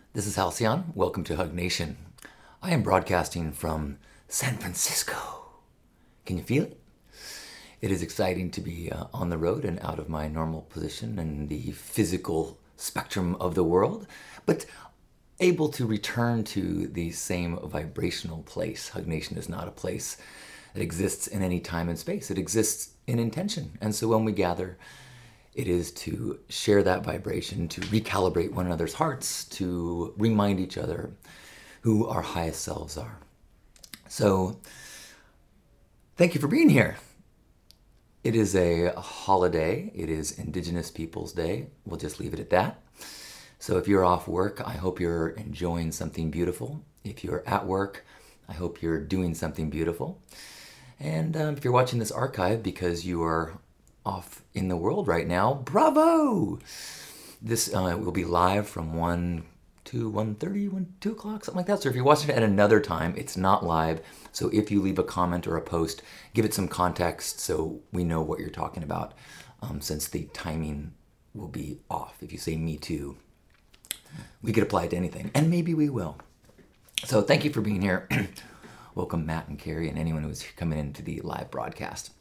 This is Halcyon. Welcome to Hug Nation. I am broadcasting from San Francisco. Can you feel it? It is exciting to be on the road and out of my normal position in the physical spectrum of the world, but able to return to the same vibrational place. Hug Nation is not a place that exists in any time and space. It exists in intention. And so when we gather, it is to share that vibration, to recalibrate one another's hearts, to remind each other who our highest selves are. So, thank you for being here. It is a holiday. It is Indigenous Peoples Day. We'll just leave it at that. So if you're off work, I hope you're enjoying something beautiful. If you're at work, I hope you're doing something beautiful. And if you're watching this archive because you are off in the world right now, bravo! This will be live from 1 to 1:30, 2 o'clock, something like that. So if you're watching it at another time, it's not live. So if you leave a comment or a post, give it some context so we know what you're talking about, since the timing will be off. If you say me too, we could apply it to anything, and maybe we will. So thank you for being here. Welcome Matt and Carrie and anyone who's coming into the live broadcast.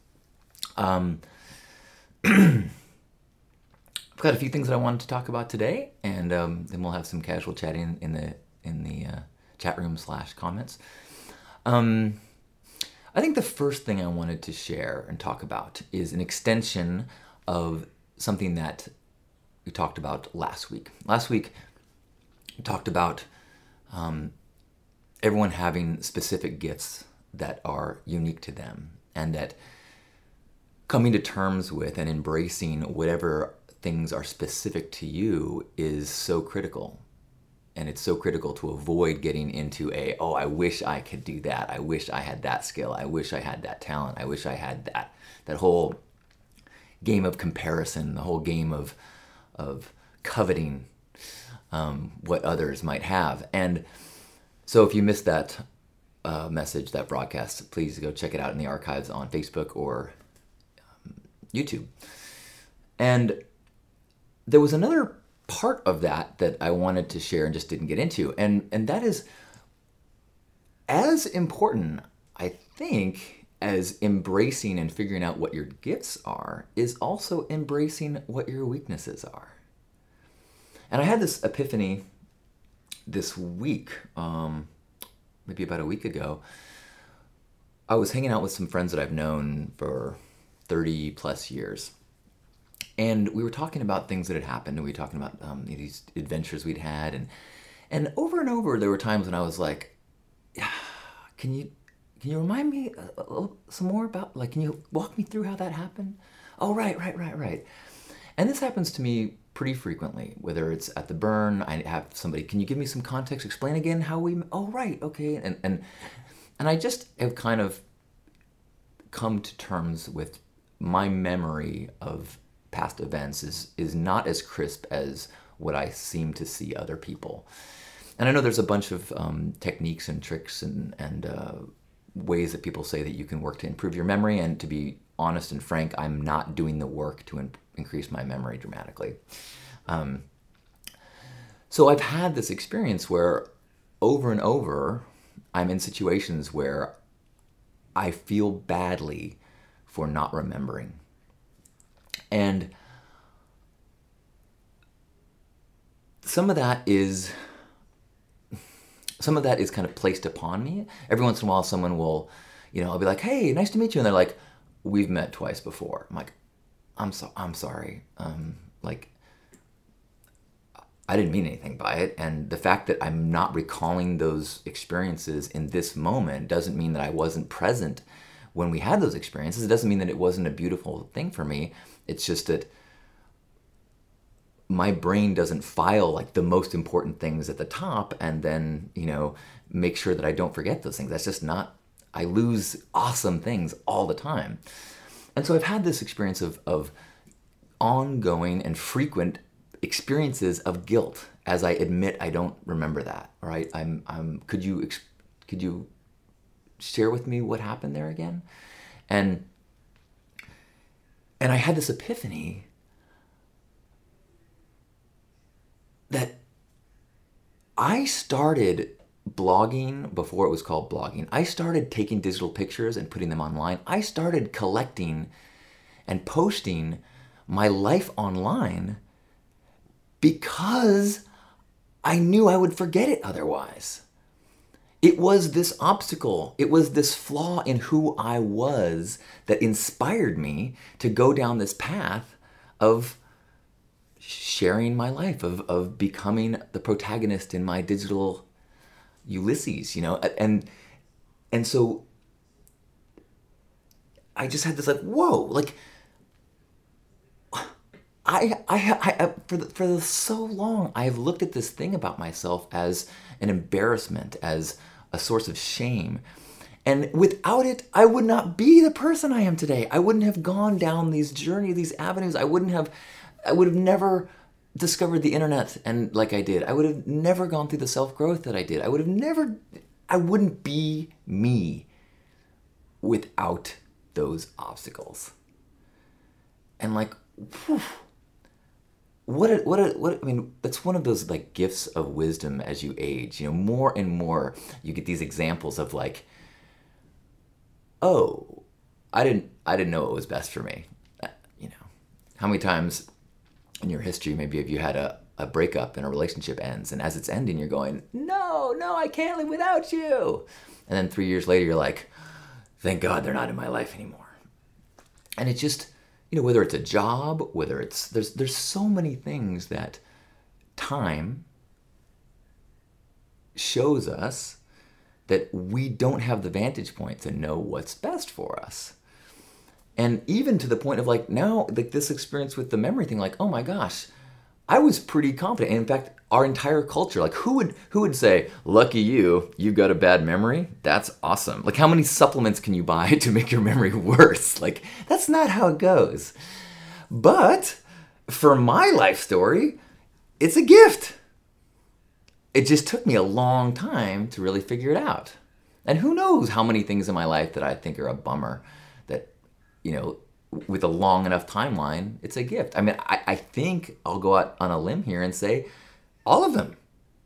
I've got a few things that I wanted to talk about today, and then we'll have some casual chatting in the chat room / comments. I think the first thing I wanted to share and talk about is an extension of something that we talked about last week. Last week, we talked about everyone having specific gifts that are unique to them, and that coming to terms with and embracing whatever things are specific to you is so critical. And it's so critical to avoid getting into I wish I could do that. I wish I had that skill. I wish I had that talent. I wish I had that whole game of comparison, the whole game of coveting what others might have. And so if you missed that message, that broadcast, please go check it out in the archives on Facebook or YouTube. And there was another part of that I wanted to share and just didn't get into. And that is as important, I think, as embracing and figuring out what your gifts are, is also embracing what your weaknesses are. And I had this epiphany this week, maybe about a week ago. I was hanging out with some friends that I've known for 30 plus years. And we were talking about things that had happened, and we were talking about these adventures we'd had. And over, there were times when I was like, can you remind me some more about, like, can you walk me through how that happened? Oh, right. And this happens to me pretty frequently, whether it's at the burn, I have somebody, can you give me some context, explain again how oh, right, okay. And I just have kind of come to terms with my memory of past events is not as crisp as what I seem to see other people. And I know there's a bunch of techniques and tricks and ways that people say that you can work to improve your memory, and to be honest and frank, I'm not doing the work to increase my memory dramatically. So I've had this experience where over and over I'm in situations where I feel badly for not remembering. And some of that is kind of placed upon me. Every once in a while someone will, I'll be like, hey, nice to meet you. And they're like, we've met twice before. I'm like, I'm sorry. I didn't mean anything by it. And the fact that I'm not recalling those experiences in this moment doesn't mean that I wasn't present when we had those experiences. It doesn't mean that it wasn't a beautiful thing for me. It's just that my brain doesn't file like the most important things at the top and then, make sure that I don't forget those things. That's just not, I lose awesome things all the time. And so I've had this experience of ongoing and frequent experiences of guilt as I admit I don't remember that. All right. Could you share with me what happened there again? And I had this epiphany that I started blogging before it was called blogging. I started taking digital pictures and putting them online. I started collecting and posting my life online because I knew I would forget it otherwise. It was this obstacle, it was this flaw in who I was that inspired me to go down this path of sharing my life, of becoming the protagonist in my digital Ulysses, and so I just had this like, whoa, like for so long I have looked at this thing about myself as an embarrassment, as a source of shame. And without it, I would not be the person I am today. I wouldn't have gone down these journeys, these avenues. I would have never discovered the internet and like I did. I would have never gone through the self-growth that I did. I wouldn't be me without those obstacles. And like, whew, I mean, that's one of those like gifts of wisdom as you age. More and more you get these examples of like, oh, I didn't know what was best for me. How many times in your history maybe have you had a breakup and a relationship ends, and as it's ending you're going, no, I can't live without you. And then 3 years later you're like, thank God they're not in my life anymore. And it's just, whether it's a job, whether it's, there's so many things that time shows us that we don't have the vantage point to know what's best for us. And even to the point of like now, like this experience with the memory thing, like, oh my gosh, I was pretty confident. And in fact, our entire culture, like who would say, lucky you've got a bad memory? That's awesome. Like how many supplements can you buy to make your memory worse? Like that's not how it goes. But for my life story, it's a gift. It just took me a long time to really figure it out. And who knows how many things in my life that I think are a bummer that, with a long enough timeline, it's a gift. I mean, I think I'll go out on a limb here and say all of them.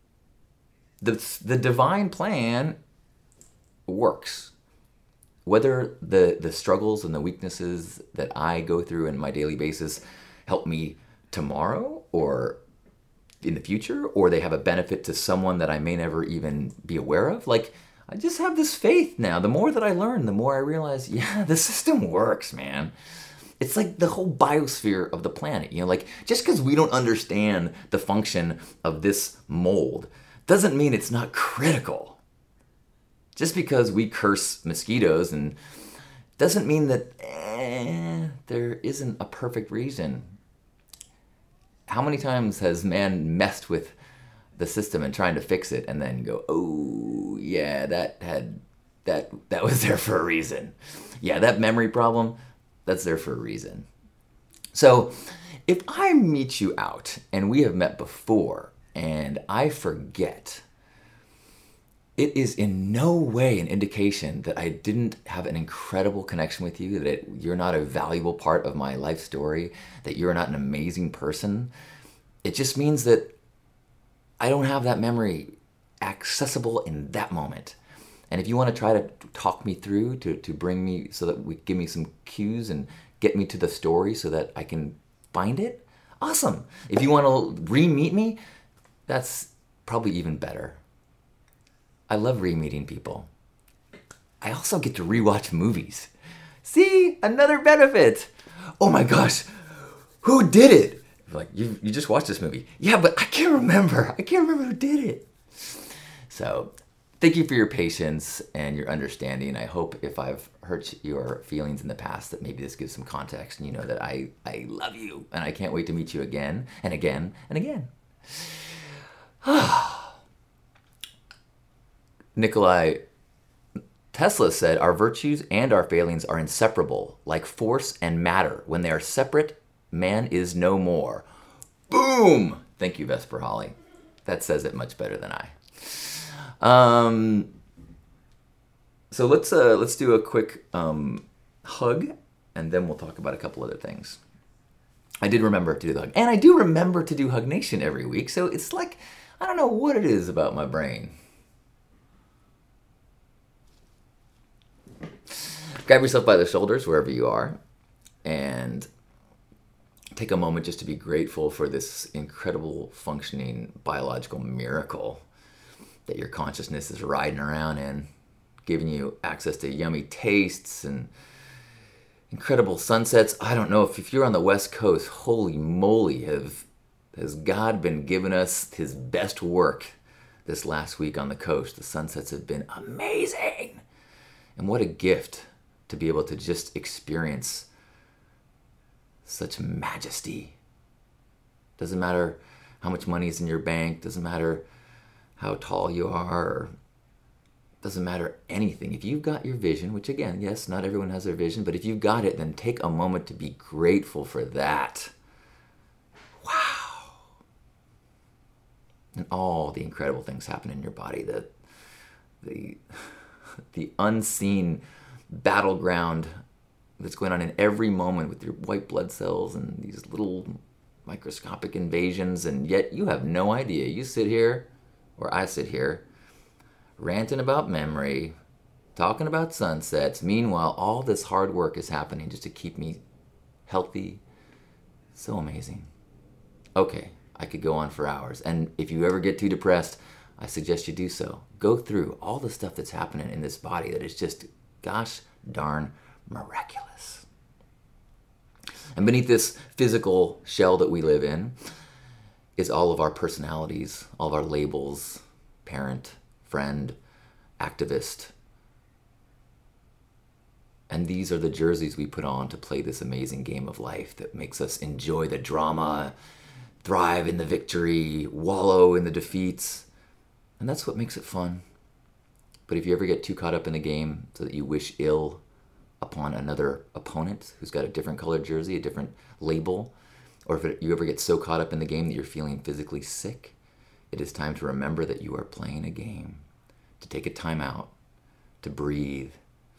The divine plan works. Whether the struggles and the weaknesses that I go through in my daily basis help me tomorrow or in the future, or they have a benefit to someone that I may never even be aware of, like, I just have this faith now. The more that I learn, the more I realize, yeah, the system works, man. It's like the whole biosphere of the planet. Like just because we don't understand the function of this mold doesn't mean it's not critical. Just because we curse mosquitoes and doesn't mean that there isn't a perfect reason. How many times has man messed with the system and trying to fix it and then go, oh yeah, that was there for a reason. Yeah, that memory problem, that's there for a reason. So if I meet you out and we have met before and I forget, it is in no way an indication that I didn't have an incredible connection with you, that you're not a valuable part of my life story, that you're not an amazing person. It just means that I don't have that memory accessible in that moment. And if you want to try to talk me through, to bring me so that we give me some cues and get me to the story so that I can find it, awesome. If you want to re-meet me, that's probably even better. I love re-meeting people. I also get to rewatch movies. See, another benefit. Oh my gosh, who did it? Like, you just watched this movie. Yeah, but I can't remember. I can't remember who did it. So, thank you for your patience and your understanding. I hope if I've hurt your feelings in the past that maybe this gives some context and you know that I love you and I can't wait to meet you again and again and again. Nikolai Tesla said, our virtues and our failings are inseparable, like force and matter. When they are separate, man is no more. Boom! Thank you, Vesper Holly. That says it much better than I. So let's do a quick hug, and then we'll talk about a couple other things. I did remember to do the hug, and I do remember to do Hug Nation every week. So it's like I don't know what it is about my brain. Grab yourself by the shoulders wherever you are and take a moment just to be grateful for this incredible functioning biological miracle that your consciousness is riding around in, giving you access to yummy tastes and incredible sunsets. I don't know if you're on the West Coast, holy moly, has God been giving us his best work this last week on the coast. The sunsets have been amazing. And what a gift to be able to just experience such majesty. Doesn't matter how much money is in your bank, doesn't matter how tall you are, doesn't matter anything. If you've got your vision, which again, yes, not everyone has their vision, but if you've got it, then take a moment to be grateful for that. Wow. And all the incredible things happen in your body, the unseen battleground that's going on in every moment with your white blood cells and these little microscopic invasions, and yet you have no idea. You sit here, or I sit here, ranting about memory, talking about sunsets. Meanwhile, all this hard work is happening just to keep me healthy. So amazing. Okay, I could go on for hours. And if you ever get too depressed, I suggest you do so. Go through all the stuff that's happening in this body that is just, gosh darn, miraculous. And beneath this physical shell that we live in is all of our personalities, all of our labels, parent, friend, activist. And these are the jerseys we put on to play this amazing game of life that makes us enjoy the drama, thrive in the victory, wallow in the defeats. And that's what makes it fun. But if you ever get too caught up in the game so that you wish ill upon another opponent who's got a different colored jersey, a different label, or if you ever get so caught up in the game that you're feeling physically sick, it is time to remember that you are playing a game, to take a time out, to breathe.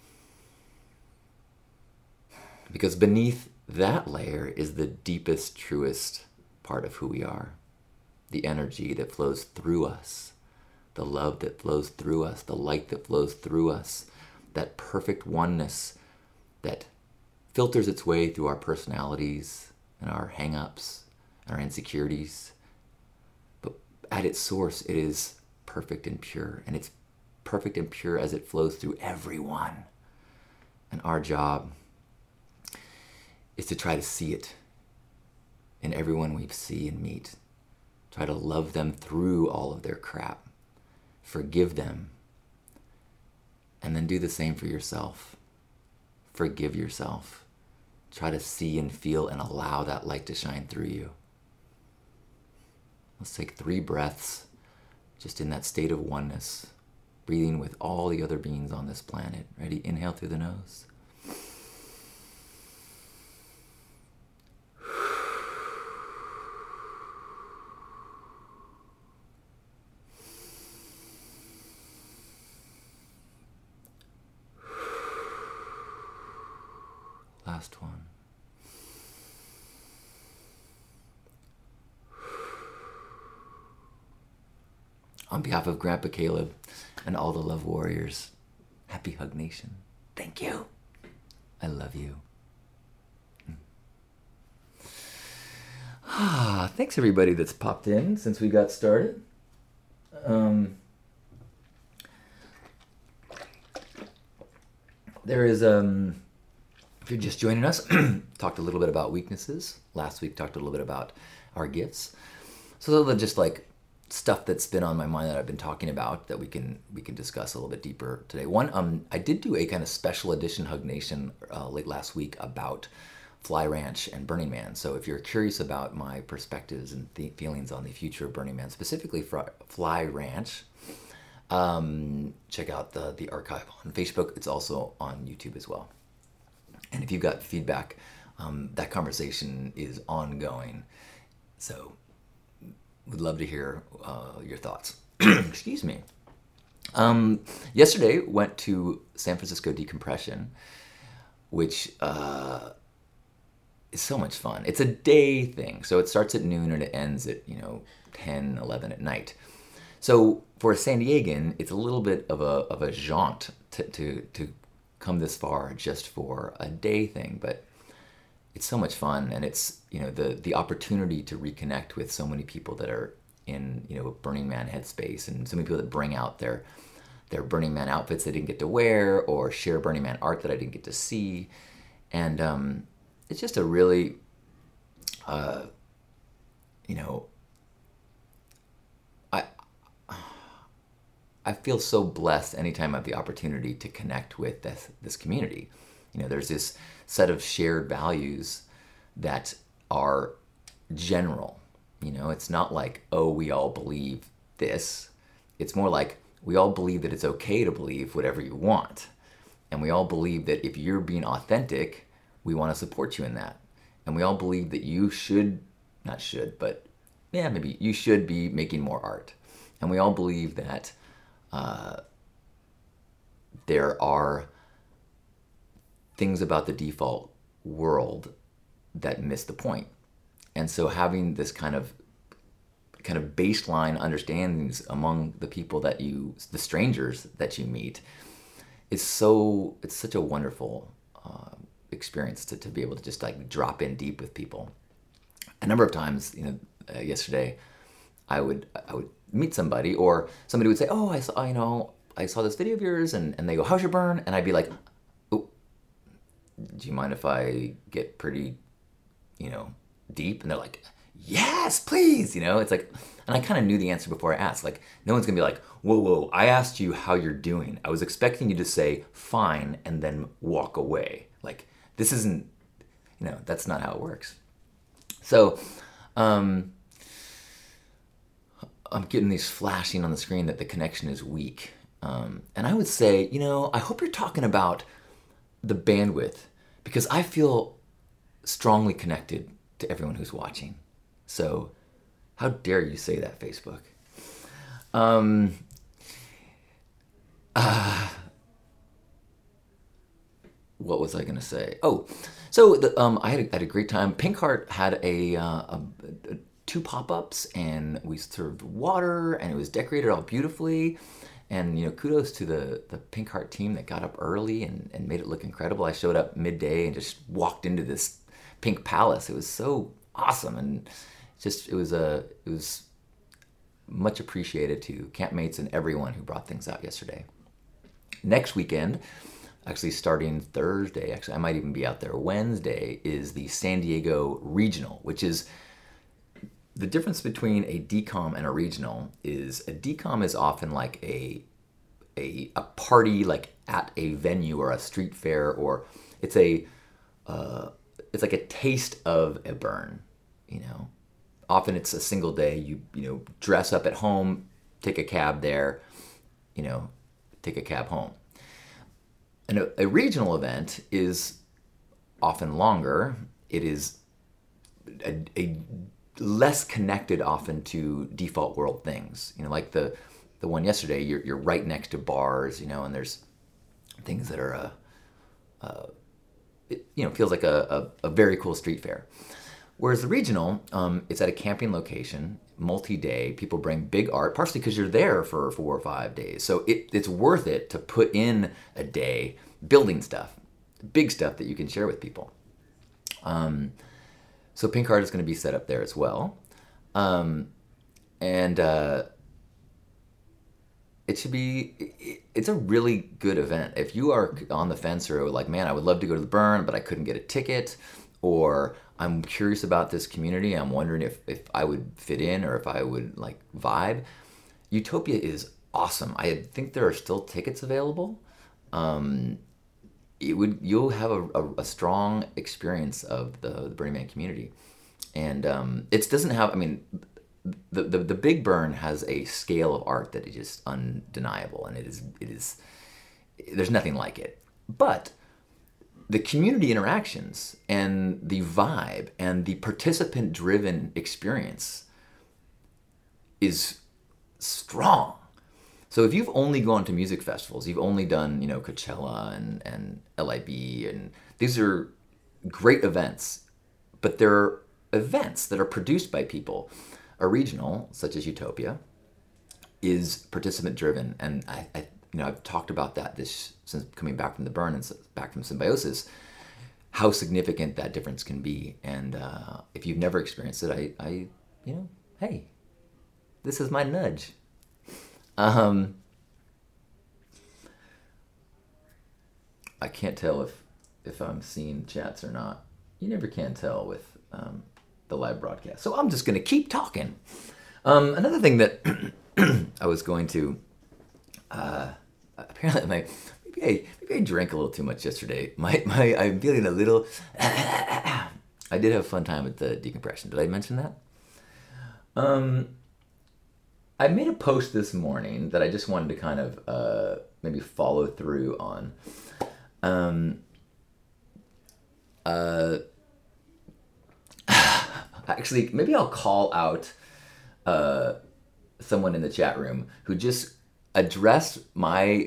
Because beneath that layer is the deepest, truest part of who we are. The energy that flows through us, the love that flows through us, the light that flows through us, that perfect oneness that filters its way through our personalities and our hang-ups, our insecurities. But at its source, it is perfect and pure, and it's perfect and pure as it flows through everyone. And our job is to try to see it in everyone we see and meet. Try to love them through all of their crap. Forgive them. And then do the same for yourself. Forgive yourself. Try to see and feel and allow that light to shine through you. Let's take 3 breaths just in that state of oneness, breathing with all the other beings on this planet. Ready? Inhale through the nose. Last one. On behalf of Grandpa Caleb and all the Love Warriors, happy Hug Nation. Thank you. I love you. Thanks everybody that's popped in since we got started. There is if you're just joining us, talked a little bit about weaknesses. Last week talked a little bit about our gifts. So those are just like stuff that's been on my mind that I've been talking about that we can discuss a little bit deeper today. One, I did do a kind of special edition Hug Nation late last week about Fly Ranch and Burning Man. So if you're curious about my perspectives and feelings on the future of Burning Man, specifically Fly Ranch, check out the archive on Facebook. It's also on YouTube as well. And if you've got feedback, that conversation is ongoing. So would love to hear your thoughts. Excuse me. Yesterday went to San Francisco Decompression, which is so much fun. It's a day thing. So it starts at noon and it ends at 10, 11 at night. So for a San Diegan, it's a little bit of a jaunt to come this far just for a day thing, but it's so much fun, and it's, you know, the opportunity to reconnect with so many people that are in, you know, Burning Man headspace, and so many people that bring out their Burning Man outfits they didn't get to wear, or share Burning Man art that I didn't get to see, and it's just a really, you know, I feel so blessed anytime I have the opportunity to connect with this community. You know, there's this set of shared values that are general. You know, it's not like, oh, we all believe this. It's more like we all believe that it's okay to believe whatever you want. And we all believe that if you're being authentic, we want to support you in that. And we all believe that you should, not should, but yeah, maybe you should be making more art. And we all believe that there are things about the default world that miss the point. And so having this kind of baseline understandings among the people that the strangers that you meet, it's such a wonderful experience to be able to just like drop in deep with people. A number of times, you know, yesterday, I would meet somebody, or somebody would say, "Oh, I saw this video of yours," and they go, "How's your burn?" And I'd be like, "Oh, do you mind if I get pretty, you know, deep?" And they're like, "Yes, please." You know, it's like, and I kind of knew the answer before I asked. Like, no one's gonna be like, whoa, I asked you how you're doing. I was expecting you to say fine and then walk away. Like, this isn't, you know, that's not how it works. So, I'm getting these flashing on the screen that the connection is weak. And I would say, you know, I hope you're talking about the bandwidth, because I feel strongly connected to everyone who's watching. So how dare you say that, Facebook? What was I going to say? Oh, so I had a great time. Pink Heart had two pop-ups, and we served water, and it was decorated all beautifully. And, you know, kudos to the Pink Heart team that got up early and made it look incredible. I showed up midday and just walked into this pink palace. It was so awesome, and it was much appreciated to campmates and everyone who brought things out yesterday. Next weekend, actually starting Thursday, I might even be out there Wednesday, is the San Diego Regional, which is the difference between a DCOM and a regional. Is a DCOM is often like a party, like at a venue or a street fair, or it's like a taste of a burn, you know. Often it's a single day. You know, dress up at home, take a cab there, you know, take a cab home. And a regional event is often longer. It is a less connected often to default world things. You know, like the one yesterday, you're right next to bars, you know, and there's things that are it, you know, feels like a very cool street fair. Whereas the regional, it's at a camping location, multi-day. People bring big art, partially because you're there for 4 or 5 days. So it's worth it to put in a day building stuff, big stuff that you can share with people. So Pink Heart is going to be set up there as well. It's a really good event. If you are on the fence or like, man, I would love to go to the burn, but I couldn't get a ticket, or I'm curious about this community, I'm wondering if I would fit in or if I would like vibe, Utopia is awesome. I think there are still tickets available. You'll have a strong experience of the Burning Man community. And it doesn't have, I mean, the Big Burn has a scale of art that is just undeniable, and it is there's nothing like it. But the community interactions and the vibe and the participant-driven experience is strong. So if you've only gone to music festivals, you've only done, you know, Coachella and LIB, and these are great events, but they're events that are produced by people. A regional, such as Utopia, is participant driven, and I've talked about that this since coming back from the burn and back from Symbiosis, how significant that difference can be. And if you've never experienced it, I hey, this is my nudge. I can't tell if I'm seeing chats or not. You never can tell with the live broadcast. So I'm just going to keep talking. Another thing that I was going to, apparently maybe I drank a little too much yesterday. I'm feeling a little, I did have a fun time with the decompression. Did I mention that? I made a post this morning that I just wanted to kind of maybe follow through on. Actually, maybe I'll call out someone in the chat room who just addressed my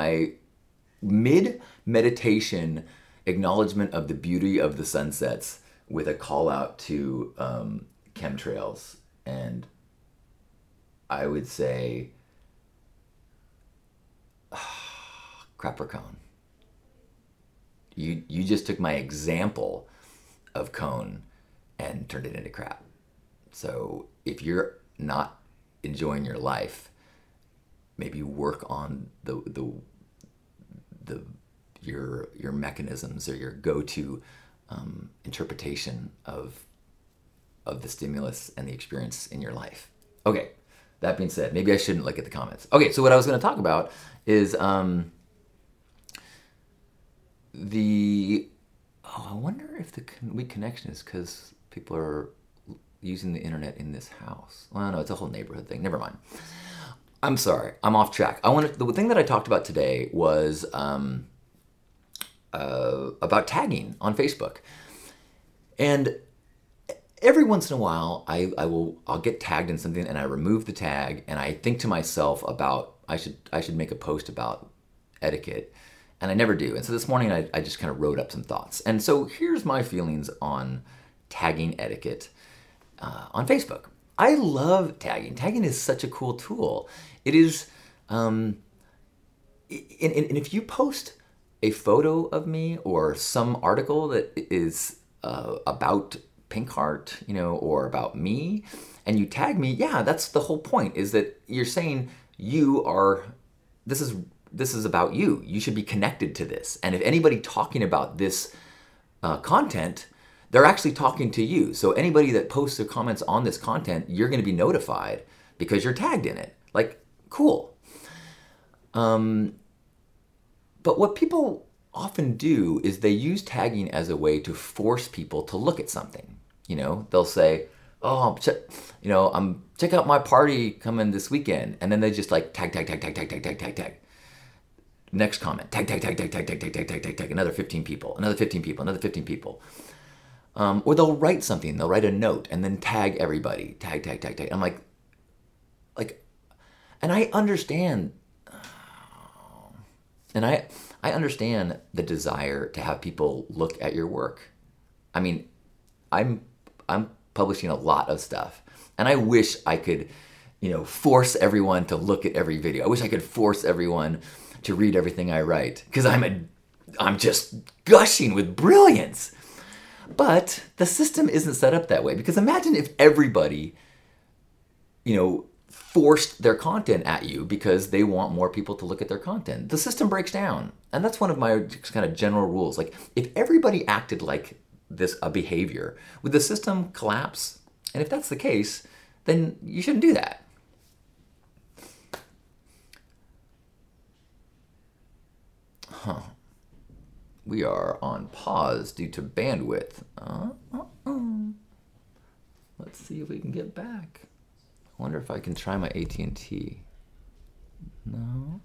mid-meditation acknowledgement of the beauty of the sunsets with a call out to chemtrails. And I would say, Capricorn. You just took my example of cone and turned it into crap. So if you're not enjoying your life, maybe work on your mechanisms or your go-to interpretation of the stimulus and the experience in your life. Okay, that being said, maybe I shouldn't look at the comments. Okay, so what I was going to talk about is I wonder if the weak connection is because people are using the internet in this house. Well, no, it's a whole neighborhood thing. Never mind. I'm sorry. I'm off track. The thing that I talked about today was about tagging on Facebook. And every once in a while, I'll get tagged in something and I remove the tag and I think to myself about I should make a post about etiquette. And I never do. And so this morning I just kind of wrote up some thoughts. And so here's my feelings on tagging etiquette on Facebook. I love tagging. Tagging is such a cool tool. It is, and if you post a photo of me or some article that is about Pinkheart, or about me, and you tag me, yeah, that's the whole point, is that you're saying this is about you. You should be connected to this. And if anybody talking about this content, they're actually talking to you. So anybody that posts their comments on this content, you're going to be notified because you're tagged in it. Like, cool. But what people often do is they use tagging as a way to force people to look at something. They'll say, oh, check out my party coming this weekend. And then they just like tag. Next comment, tag. Another 15 people, another 15 people, another 15 people. Or they'll write something, they'll write a note and then tag everybody, tag. I'm like, and I understand, I understand the desire to have people look at your work. I mean, I'm publishing a lot of stuff, and I wish I could, force everyone to look at every video. I wish I could force everyone to read everything I write, because I'm just gushing with brilliance. But the system isn't set up that way, because imagine if everybody, forced their content at you because they want more people to look at their content. The system breaks down. And that's one of my kind of general rules. Like, if everybody acted like a behavior, would the system collapse? And if that's the case, then you shouldn't do that. We are on pause due to bandwidth. Let's see if we can get back. I wonder if I can try my AT&T. No.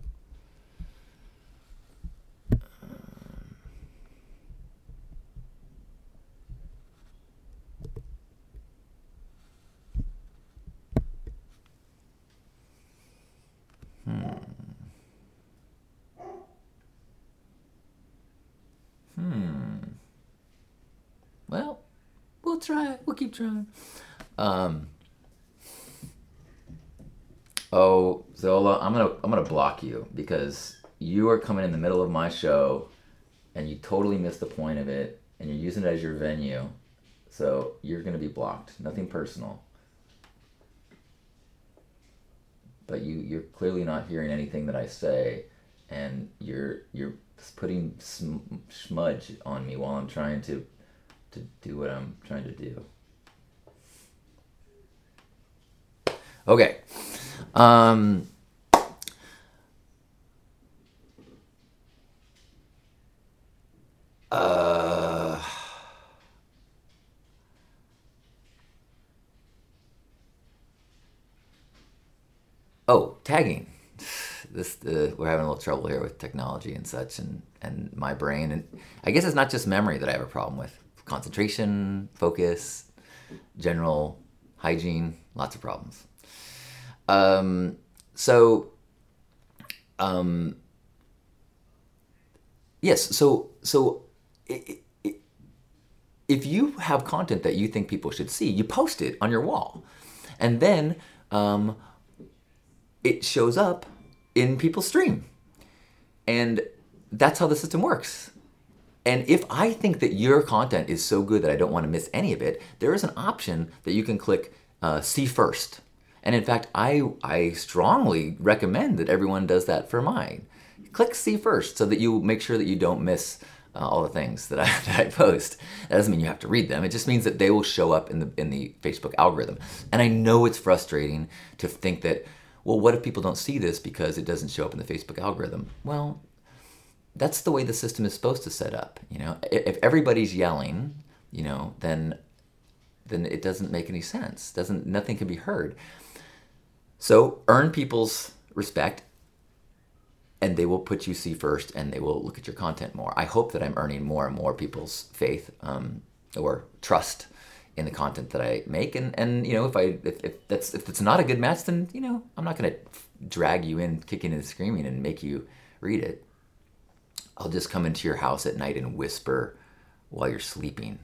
Well, we'll try it. We'll keep trying. Oh, Zola, I'm gonna block you because you are coming in the middle of my show and you totally missed the point of it and you're using it as your venue. So you're gonna be blocked. Nothing personal. But you're clearly not hearing anything that I say, and you're putting smudge on me while I'm trying to do what I'm trying to do. Okay. Um, uh, oh, tagging. We're having a little trouble here with technology and such, and my brain, and I guess it's not just memory that I have a problem with. Concentration, focus, general hygiene, lots of problems. Um, so, um, yes, so if you have content that you think people should see, you post it on your wall, and then um, it shows up in people's stream, and that's how the system works. And if I think that your content is so good that I don't want to miss any of it, there is an option that you can click see first. And in fact, I strongly recommend that everyone does that for mine. Click see first so that you make sure that you don't miss all the things that I post. That doesn't mean you have to read them. It just means that they will show up in the Facebook algorithm. And I know it's frustrating to think that, well, what if people don't see this because it doesn't show up in the Facebook algorithm? Well, that's the way the system is supposed to set up. If everybody's yelling, then it doesn't make any sense. Nothing can be heard. So earn people's respect, and they will put you see first, and they will look at your content more. I hope that I'm earning more and more people's faith or trust in the content that I make. And if it's not a good match, then I'm not going to drag you in, kicking and screaming, and make you read it. I'll just come into your house at night and whisper while you're sleeping.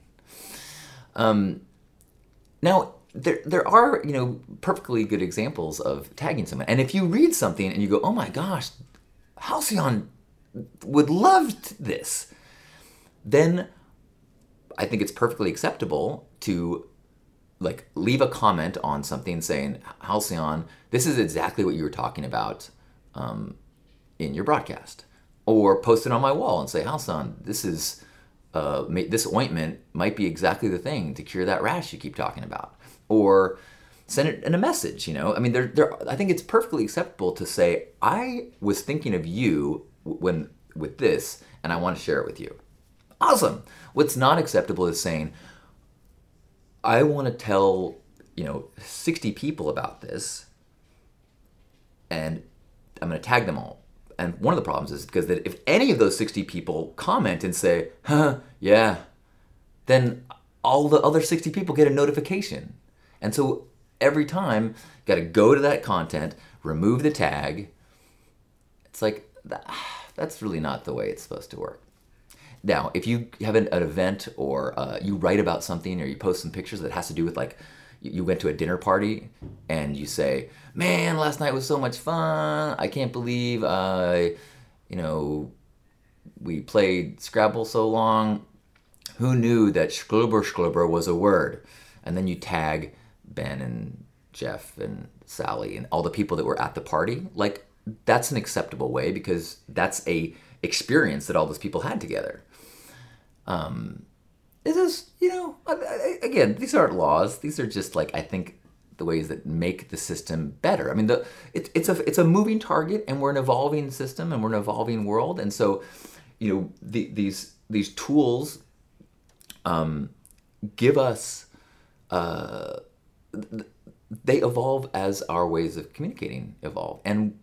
Now, there are, perfectly good examples of tagging someone. And if you read something and you go, oh my gosh, Halcyon would love this, then I think it's perfectly acceptable to leave a comment on something saying, Halcyon, this is exactly what you were talking about in your broadcast. Or post it on my wall and say, Halcyon, this ointment might be exactly the thing to cure that rash you keep talking about. Or send it in a message. I mean, I think it's perfectly acceptable to say, I was thinking of you with this, and I want to share it with you. Awesome. What's not acceptable is saying, I want to tell 60 people about this, and I'm going to tag them all. And one of the problems is because that if any of those 60 people comment and say, yeah, then all the other 60 people get a notification. And so every time, you got to go to that content, remove the tag. It's like, that's really not the way it's supposed to work. Now, if you have an event or you write about something or you post some pictures that has to do with you went to a dinner party and you say, man, last night was so much fun. I can't believe, we played Scrabble so long. Who knew that Schlubber was a word? And then you tag Ben and Jeff and Sally and all the people that were at the party. That's an acceptable way because that's a experience that all those people had together. This is, again, these aren't laws. These are just I think the ways that make the system better. I mean, it's a moving target, and we're an evolving system, and we're an evolving world, and so, these tools give us, they evolve as our ways of communicating evolve, and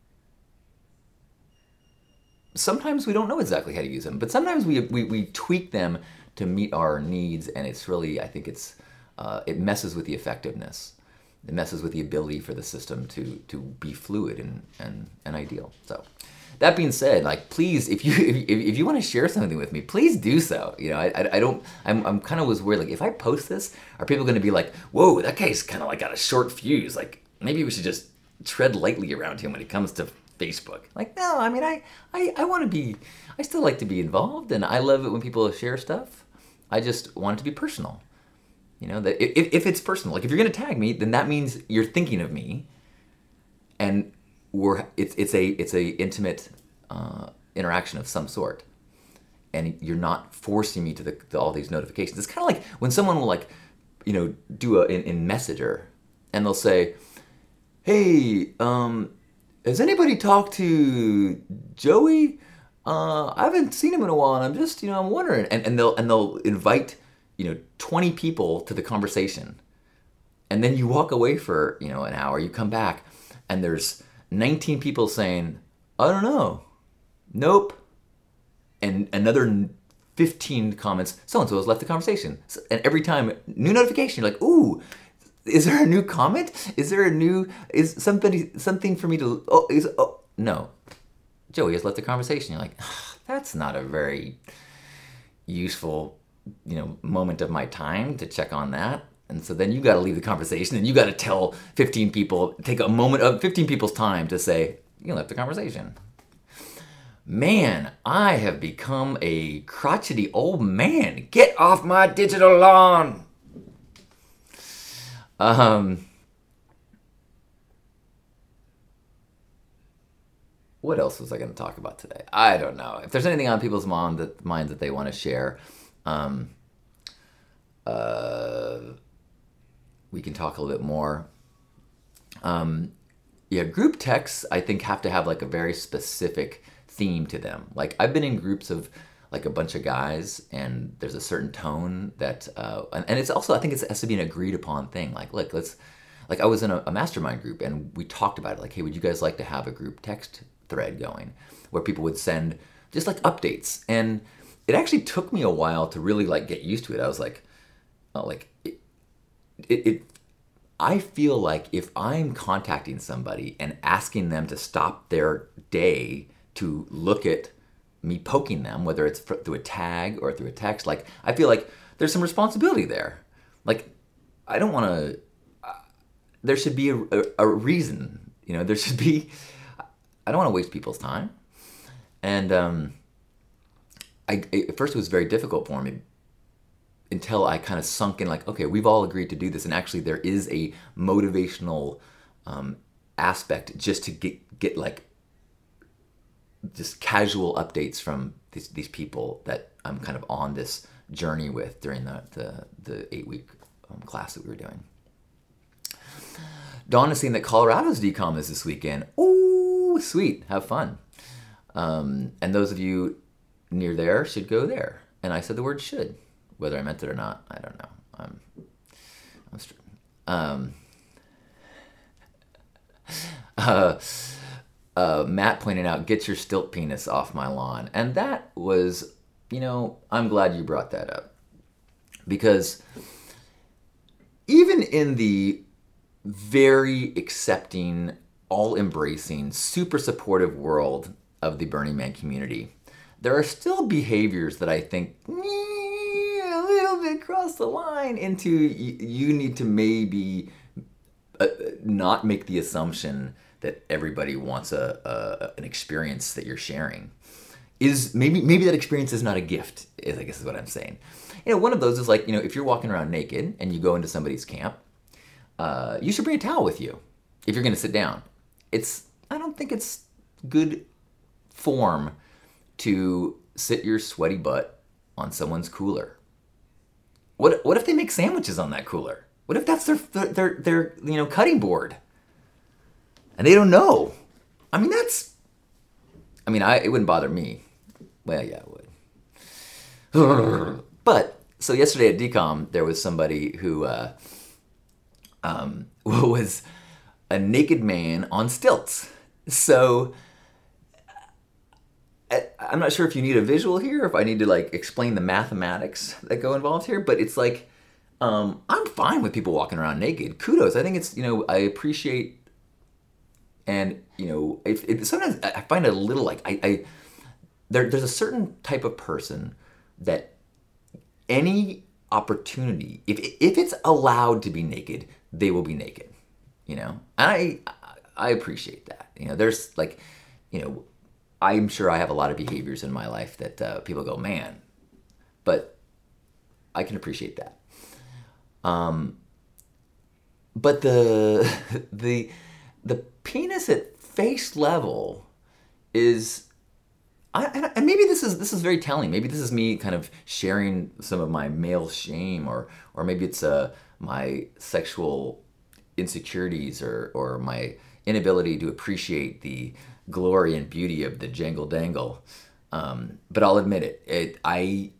sometimes we don't know exactly how to use them, but sometimes we tweak them to meet our needs, and it's really, I think it messes with the effectiveness. It messes with the ability for the system to be fluid and ideal. So, that being said, please, if you want to share something with me, please do so. I'm kind of was worried, if I post this, are people going to be like, whoa, that guy's kind of got a short fuse. Maybe we should just tread lightly around him when it comes to Facebook. Like, no, I mean, I want to be, I still like to be involved, and I love it when people share stuff. I just want it to be personal. That if it's personal, like if you're going to tag me, then that means you're thinking of me, and it's a intimate interaction of some sort, and you're not forcing me to all these notifications. It's kind of like when someone will do in Messenger, and they'll say, "Hey, has anybody talked to Joey? I haven't seen him in a while, and I'm just, I'm wondering." And they'll invite, 20 people to the conversation. And then you walk away for, an hour, you come back, and there's 19 people saying, "I don't know. Nope." And another 15 comments, "So-and-so has left the conversation." And every time, new notification, you're like, "Ooh, is there a new comment? Is something for me to, no. Joey has left the conversation." You're like, that's not a very useful, moment of my time to check on that. And so then you got to leave the conversation, and you got to tell 15 people, take a moment of 15 people's time to say, "You left the conversation." Man, I have become a crotchety old man. Get off my digital lawn. What else was I going to talk about today? I don't know. If there's anything on people's minds that they want to share, we can talk a little bit more. Group texts, I think, have to have like a very specific theme to them. Like, I've been in groups of like a bunch of guys, and there's a certain tone that, and it's also, I think it has to be an agreed upon thing. Like, look, I was in a mastermind group, and we talked about it. Like, hey, would you guys like to have a group text thread going where people would send just like updates? And it actually took me a while to really like get used to it. I was like, I feel like if I'm contacting somebody and asking them to stop their day to look at me poking them, whether it's through a tag or through a text, like, I feel like there's some responsibility there. Like, I don't want to, there should be a reason, there should be, I don't want to waste people's time. And at first it was very difficult for me until I kind of sunk in, like, okay, we've all agreed to do this, and actually there is a motivational aspect just to get like just casual updates from these people that I'm kind of on this journey with during the 8-week class that we were doing. Dawn is saying that Colorado's DCOM is this weekend. Ooh, sweet, have fun. And those of you near there should go there. And I said the word should. Whether I meant it or not, I don't know. Matt pointed out, "Get your stilt penis off my lawn." And that was, I'm glad you brought that up. Because even in the very accepting, all-embracing, super supportive world of the Burning Man community, there are still behaviors that I think a little bit cross the line into, you need to maybe not make the assumption that everybody wants an experience that you're sharing. Is maybe that experience is not a gift, I guess is what I'm saying. One of those is like, if you're walking around naked and you go into somebody's camp, you should bring a towel with you if you're going to sit down. I don't think it's good form to sit your sweaty butt on someone's cooler. What if they make sandwiches on that cooler? What if that's their cutting board? And they don't know. It wouldn't bother me. Well, yeah, it would. But, so yesterday at DCOM, there was somebody who was a naked man on stilts. So, I'm not sure if you need a visual here, if I need to like explain the mathematics that go involved here, but it's like, I'm fine with people walking around naked. Kudos. I think it's, I appreciate, and, sometimes I find it a little like, there's a certain type of person that any opportunity, if it's allowed to be naked, they will be naked, And I appreciate that. There's like, I'm sure I have a lot of behaviors in my life that people go, man, but I can appreciate that. But the the penis at face level is, and maybe this is very telling. Maybe this is me kind of sharing some of my male shame, or maybe it's my sexual insecurities, or my inability to appreciate the glory and beauty of the jangle dangle. But I'll admit it. I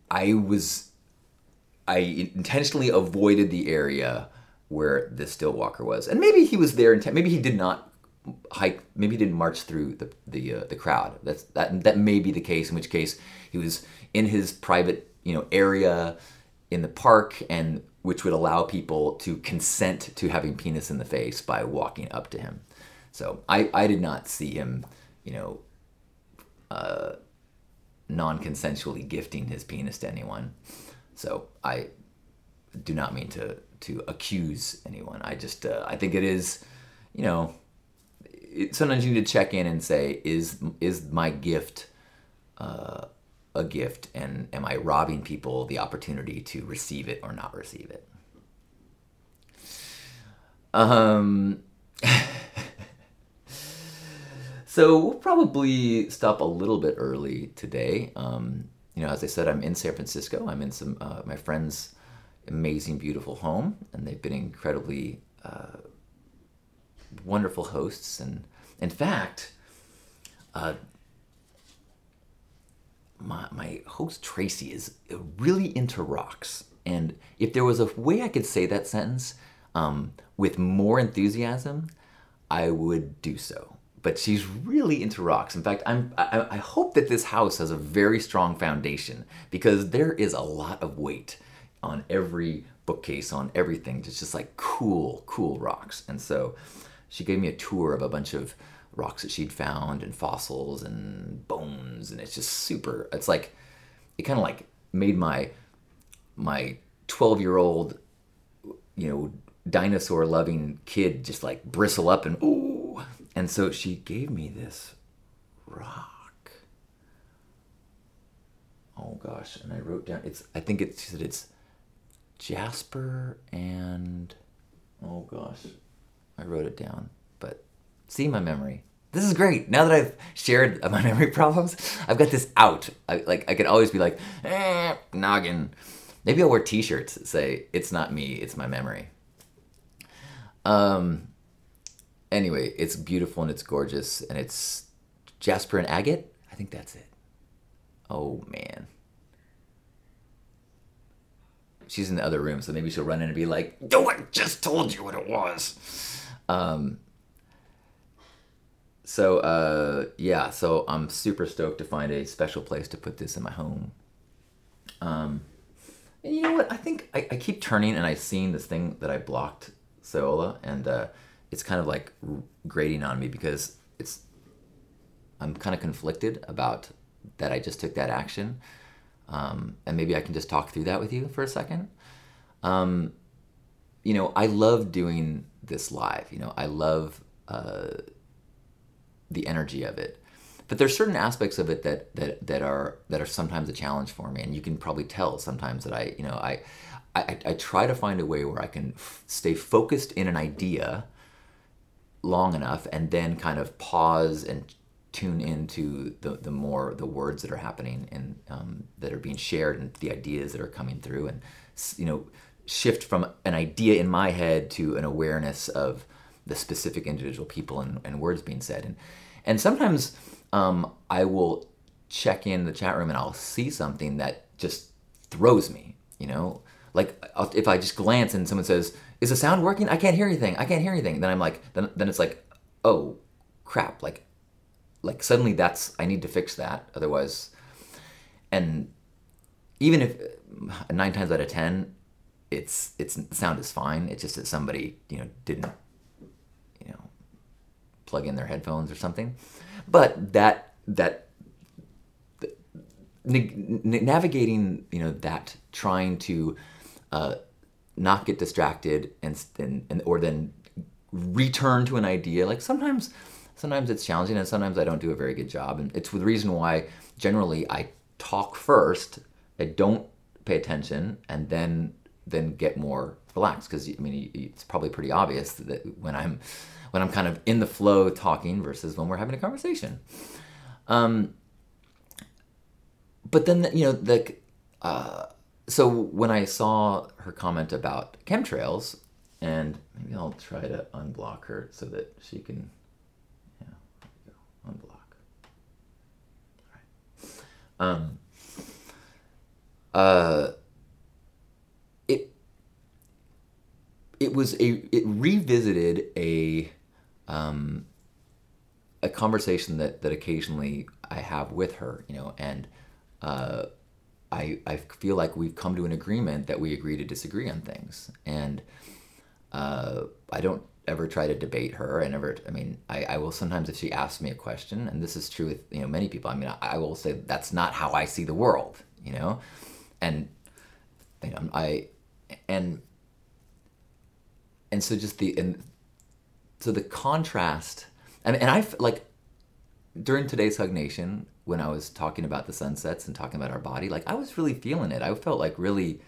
intentionally avoided the area where the still walker was, and maybe he was there. Maybe he did not hike. Maybe he didn't march through the crowd. That may be the case. In which case, he was in his private area in the park, and which would allow people to consent to having penis in the face by walking up to him. So I did not see him, non-consensually gifting his penis to anyone. So I do not mean to accuse anyone. I just I think it is, sometimes you need to check in and say, is my gift a gift, and am I robbing people the opportunity to receive it or not receive it? So we'll probably stop a little bit early today. As I said, I'm in San Francisco. I'm in some my friends' amazing, beautiful home, and they've been incredibly wonderful hosts. And in fact, my host Tracy is really into rocks. And if there was a way I could say that sentence with more enthusiasm, I would do so. But she's really into rocks. In fact, I hope that this house has a very strong foundation, because there is a lot of weight on every bookcase, on everything. It's just like cool rocks. And so she gave me a tour of a bunch of rocks that she'd found, and fossils and bones, and it's just super. It's like, it kind of like made my 12-year-old, dinosaur loving kid just like bristle up and ooh. And so she gave me this rock. Oh gosh, and I wrote down, she said it's jasper and, oh gosh, I wrote it down. But see, my memory. This is great. Now that I've shared my memory problems, I've got this out. I could always be like, noggin. Maybe I'll wear t-shirts that say, it's not me, it's my memory. Anyway, it's beautiful and it's gorgeous, and it's jasper and agate. I think that's it. Oh man. She's in the other room, so maybe she'll run in and be like, "Oh, I just told you what it was." So I'm super stoked to find a special place to put this in my home. And you know what? I think I keep turning, and I've seen this thing that I blocked Saola, and it's kind of like grating on me, because I'm kind of conflicted about that I just took that action. And maybe I can just talk through that with you for a second. I love doing this live. I love the energy of it. But there's certain aspects of it that are sometimes a challenge for me, and you can probably tell sometimes that I try to find a way where I can stay focused in an idea long enough, and then kind of pause and tune into the words that are happening, and that are being shared, and the ideas that are coming through, and shift from an idea in my head to an awareness of the specific individual people and words being said. And sometimes I will check in the chat room and I'll see something that just throws me, like if I just glance and someone says, "Is the sound working? I can't hear anything. Then I'm like, then it's like, oh crap, like suddenly I need to fix that, otherwise. And even if 9 times out of 10 it's the sound is fine, it's just that somebody didn't plug in their headphones or something. But navigating that, trying to not get distracted, and or then return to an idea. Like sometimes it's challenging, and sometimes I don't do a very good job. And it's the reason why generally I talk first, I don't pay attention, and then get more relaxed. Because I mean, it's probably pretty obvious that when I'm kind of in the flow talking versus when we're having a conversation. But then so when I saw her comment about chemtrails, and maybe I'll try to unblock her so that she can, there we go, unblock. All right. It revisited a conversation that occasionally I have with her, and I feel like we've come to an agreement that we agree to disagree on things, and I don't ever try to debate her. I will sometimes, if she asks me a question, and this is true with many people. I mean, I will say that's not how I see the world, and and so just so the contrast, and I like during today's Hug Nation, when I was talking about the sunsets and talking about our body, like I was really feeling it. I felt like really,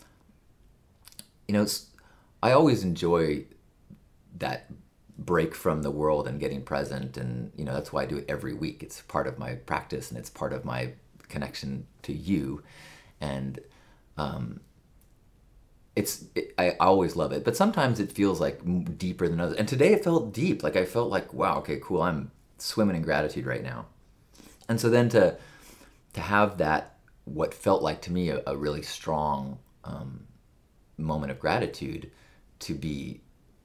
I always enjoy that break from the world and getting present, and that's why I do it every week. It's part of my practice, and it's part of my connection to you, and I always love it. But sometimes it feels like deeper than others, and today it felt deep. Like I felt like, wow, okay, cool, I'm swimming in gratitude right now. And so then to have that, what felt like to me a really strong moment of gratitude, to be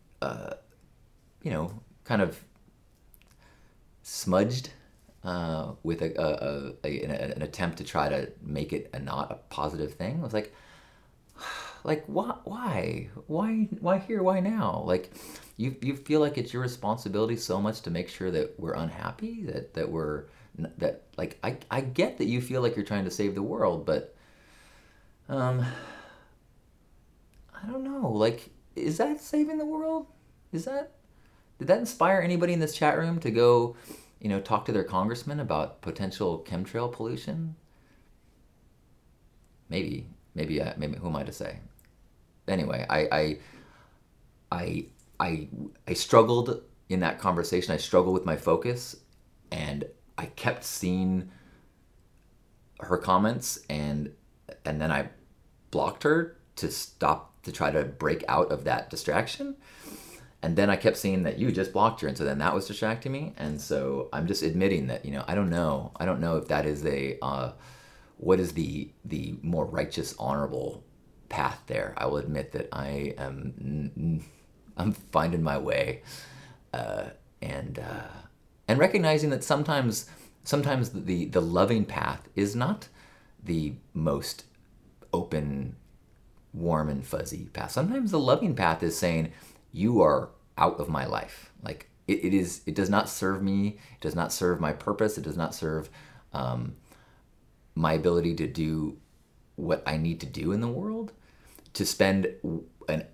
kind of smudged with an attempt to try to make it not a positive thing. I was like why here, why now? Like you feel like it's your responsibility so much to make sure that we're unhappy, that like I get that you feel like you're trying to save the world, but I don't know, like, is that saving the world? Did that inspire anybody in this chat room to go talk to their congressman about potential chemtrail pollution? Maybe who am I to say? Anyway, I struggled in that conversation. I struggled with my focus, and I kept seeing her comments, and then I blocked her to stop, to try to break out of that distraction. And then I kept seeing that you just blocked her, and so then that was distracting me. And so I'm just admitting that I don't know if that is what is the more righteous, honorable path there. I will admit that I'm finding my way, and recognizing that sometimes the loving path is not the most open, warm, and fuzzy path. Sometimes the loving path is saying, you are out of my life. Like it does not serve me. It does not serve my purpose. It does not serve my ability to do what I need to do in the world, to spend an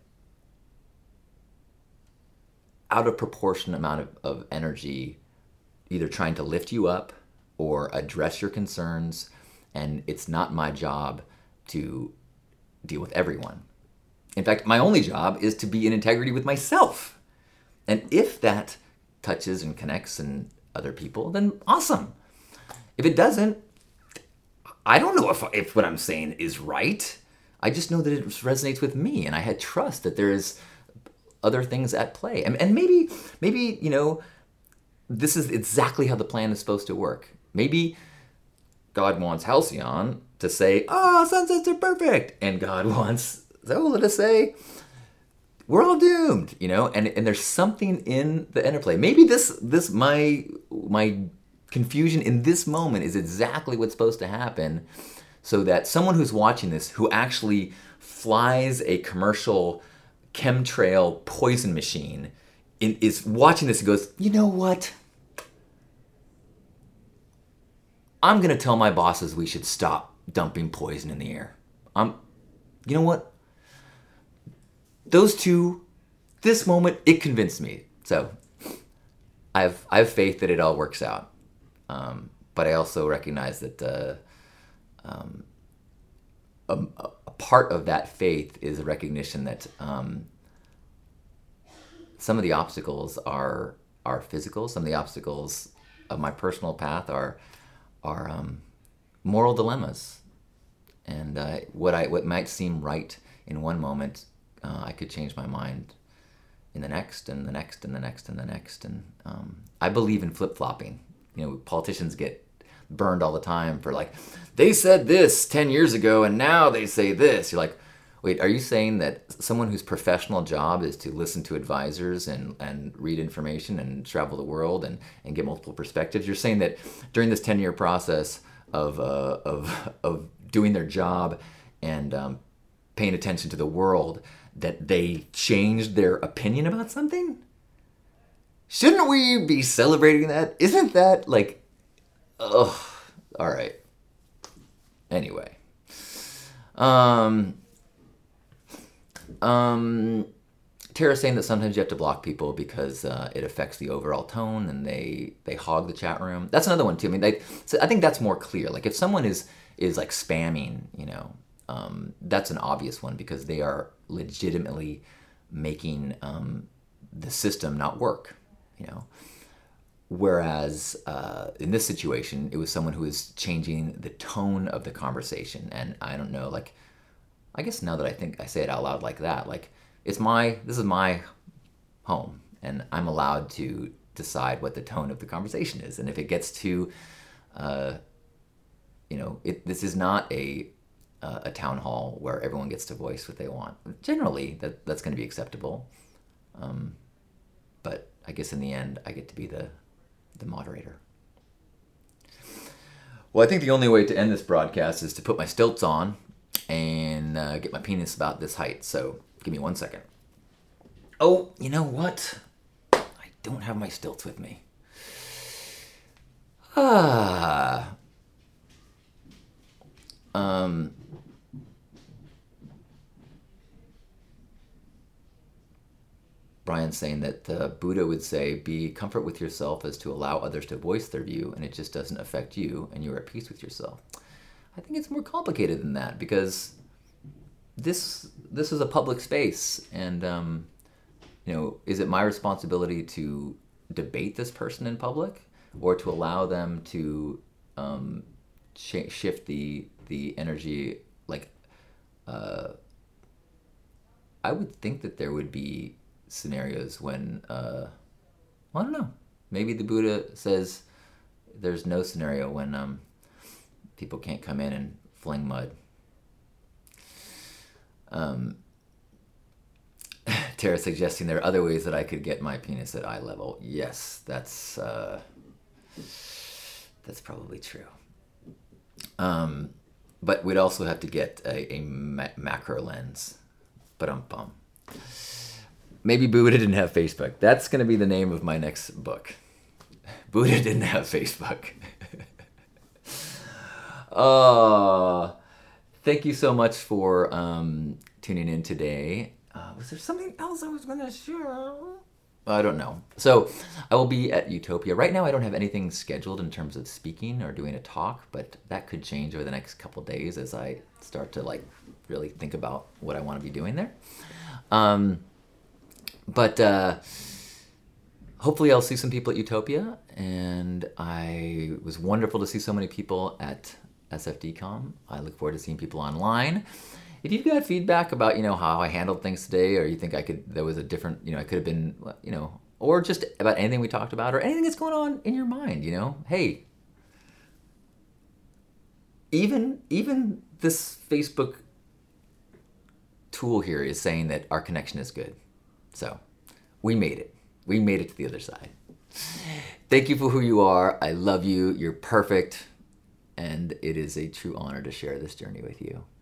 out of proportion amount of energy either trying to lift you up or address your concerns. And it's not my job to deal with everyone. In fact, my only job is to be in integrity with myself. And if that touches and connects and other people, then awesome. If it doesn't, I don't know if what I'm saying is right. I just know that it resonates with me, and I had trust that there is other things at play. And maybe this is exactly how the plan is supposed to work. Maybe God wants Halcyon to say, sunsets are perfect. And God wants Zola to say, we're all doomed, and there's something in the interplay. Maybe this my confusion in this moment is exactly what's supposed to happen, so that someone who's watching this, who actually flies a commercial chemtrail poison machine, is watching this and goes, you know what? I'm going to tell my bosses we should stop dumping poison in the air. You know what? Those two this moment, it convinced me. So I have faith that it all works out. But I also recognize that a part of that faith is a recognition that some of the obstacles are physical. Some of the obstacles of my personal path are moral dilemmas, and what might seem right in one moment, I could change my mind in the next, and the next, and the next, and the next. And I believe in flip-flopping. Politicians get burned all the time for like, they said this 10 years ago and now they say this. You're like, wait, are you saying that someone whose professional job is to listen to advisors and read information and travel the world and get multiple perspectives, you're saying that during this 10-year process of doing their job and paying attention to the world, that they changed their opinion about something? Shouldn't we be celebrating that? Isn't that like, ugh, all right. Anyway. Tara's saying that sometimes you have to block people because it affects the overall tone and they hog the chat room. That's another one too. I mean, so I think that's more clear. Like if someone is like spamming, that's an obvious one because they are legitimately making the system not work. Whereas in this situation, it was someone who was changing the tone of the conversation. And I don't know, like, I guess now that I say it out loud like that, like this is my home and I'm allowed to decide what the tone of the conversation is. And if it gets to, this is not a town hall where everyone gets to voice what they want. Generally, that's going to be acceptable. But I guess in the end, I get to be the moderator. Well, I think the only way to end this broadcast is to put my stilts on and get my penis about this height. So give me 1 second. Oh, you know what? I don't have my stilts with me. Brian's saying that Buddha would say, be comfort with yourself as to allow others to voice their view, and it just doesn't affect you, and you're at peace with yourself. I think it's more complicated than that, because this is a public space, and is it my responsibility to debate this person in public, or to allow them to shift the energy? Like, I would think that there would be scenarios when I don't know, maybe the Buddha says there's no scenario when people can't come in and fling mud. Tara suggesting there are other ways that I could get my penis at eye level. Yes, that's probably true. But we'd also have to get a macro lens. Ba-dum-bum. Maybe Buddha didn't have Facebook. That's going to be the name of my next book. Buddha didn't have Facebook. Thank you so much for tuning in today. Was there something else I was going to share? I don't know. So I will be at Utopia. Right now I don't have anything scheduled in terms of speaking or doing a talk, but that could change over the next couple days as I start to really think about what I want to be doing there. But hopefully I'll see some people at Utopia, and it was wonderful to see so many people at SFDCom. I look forward to seeing people online. If you've got feedback about, how I handled things today, or you think there was a different, I could have been, or just about anything we talked about, or anything that's going on in your mind, hey, even this Facebook tool here is saying that our connection is good. So we made it. We made it to the other side. Thank you for who you are. I love you. You're perfect. And it is a true honor to share this journey with you.